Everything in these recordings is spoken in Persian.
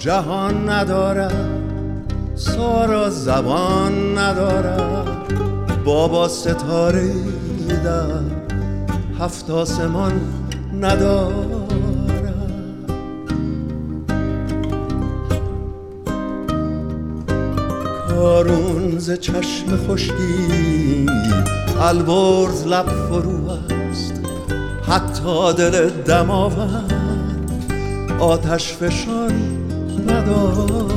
جهان ندارد، سارا زبان ندارد، بابا ستاره در هفت آسمان ندارد. کارون ز چشم خشکی البرز لب فرو است، حتی دل دماوند آتش فشان ندارد.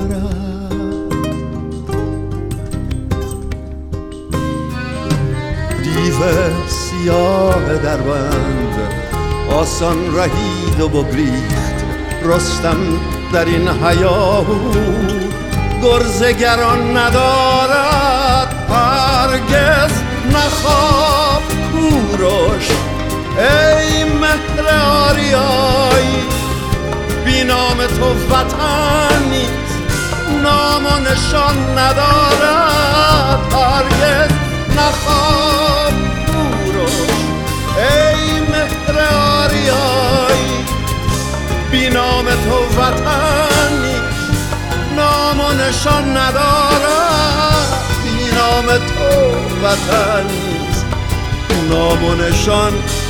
دیو سیاه دربند آسان رهید و بگریخت، رستم در این هیاهو گرزگران ندارد. هرگز نخواب کوروش ای مهر آریایی، بی نام تو وطن نیست، نام و نشان ندارد. هرگز نخواب کوروش ای مهر آریایی، بی نام تو وطن نیست، نام و نشان ندارد. بی نام تو وطن نیست، نام و نشان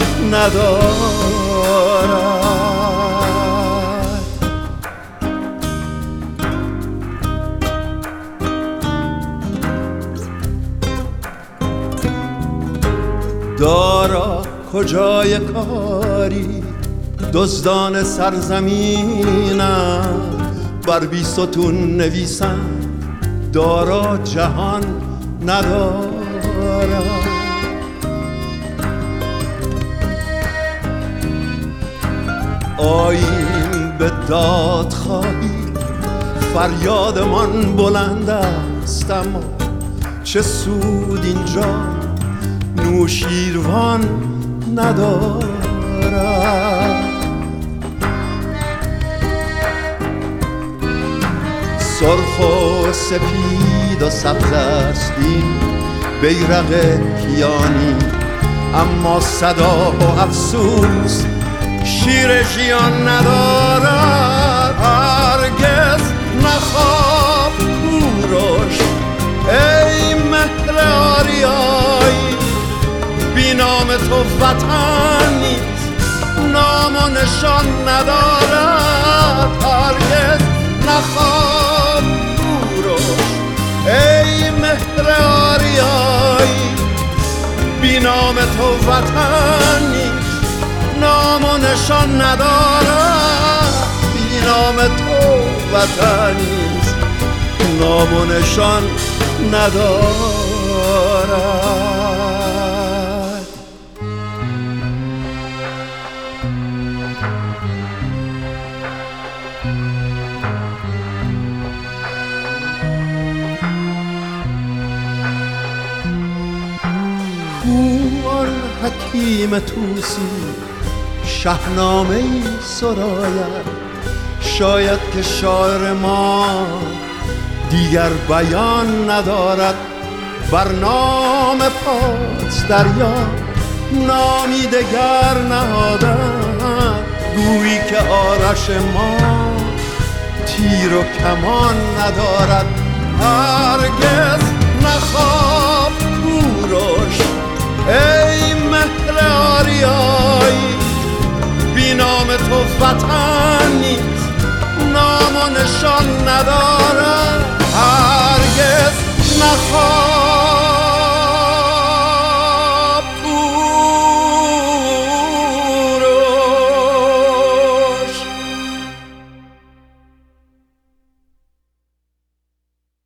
ندارد. دارا کجای کاری دزدان سرزمینم، بر بی ستون نویسم دارا جهان ندارد. آییم به داد خواهی فریادمان بلند است، اما چه سود اینجا نوشیروان ندارد. سرخ و سپید و سبز است این بیرق کیانی، اما صدا و افسوس شیر ژیان ندارد. هرگز نخواب کوروش ای مهر آریایی، بی نام تو وطن نیست، نام و نشان ندارد. هرگز نخواب کوروش ای مهر آریایی، بی نام تو وطن نیست، نام و نشان ندارد. بی نام تو وطن نیست، نام و نشان ندارد. آن حکیم توسی شاهنامه‌ای سراید، شاید که شاعر ما دیگر بیان ندارد. بر نام پارس دریا نامی دگر نهادند، گویی که آرش ما تیر و کمان ندارد. هرگز نخواب کوروش ای مهر آریایی، بی نام تو وطن نیست، نام و نشان ندارد.